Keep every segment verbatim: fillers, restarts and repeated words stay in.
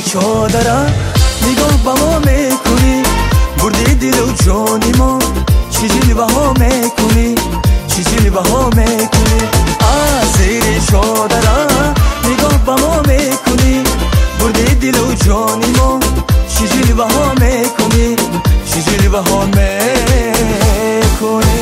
چادرم نگاه با ما میکنی، بردی دل و جانی ما، چی جلوه ها میکنی، چی جلوه ها میکنی. از زیر چادرم نگاه با ما میکنی، بردی دل و جانی ما، چی جلوه ها میکنی، چی جلوه ها میکنی.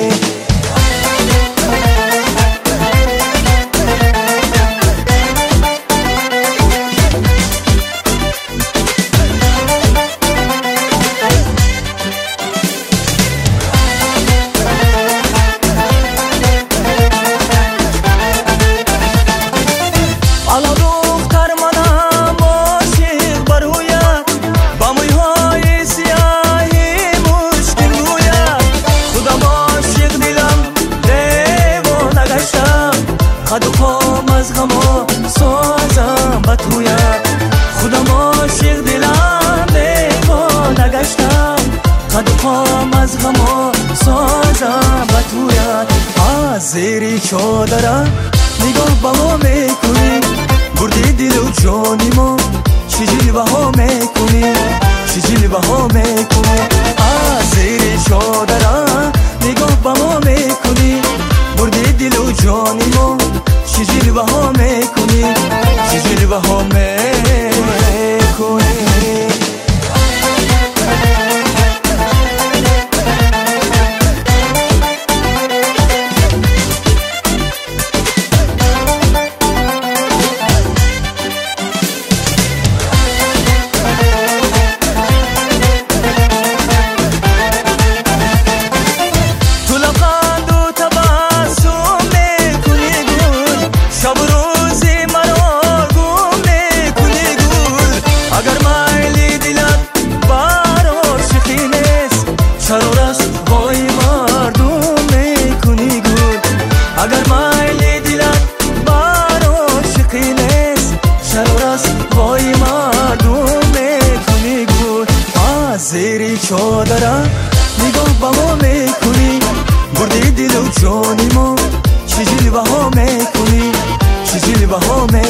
خد و پام از غما سازم با تویت، خودم عاشق دلم دیوانه گشتم. خد و پام از غما سازم با تویت. از زیر چادرم نگاه با ما میکنی، بردی دل و جانی ما، چی جلوه ها میکنی، چی جلوه ها میکنی. از زیر چادرم نگاه با ما میکنی، بردی دل و جانی ما، چی جلوه ها میکنی، چی جلوه ها میکنی. اگر مایل دلت بر عاشقی نیست، شر و راست وای مردم میکنی گل. از زیر چادرم نگاه با ما میکنی، بردی دل و جانی ما، چی جلوه ها میکنی، چی جلوه ها میکنی.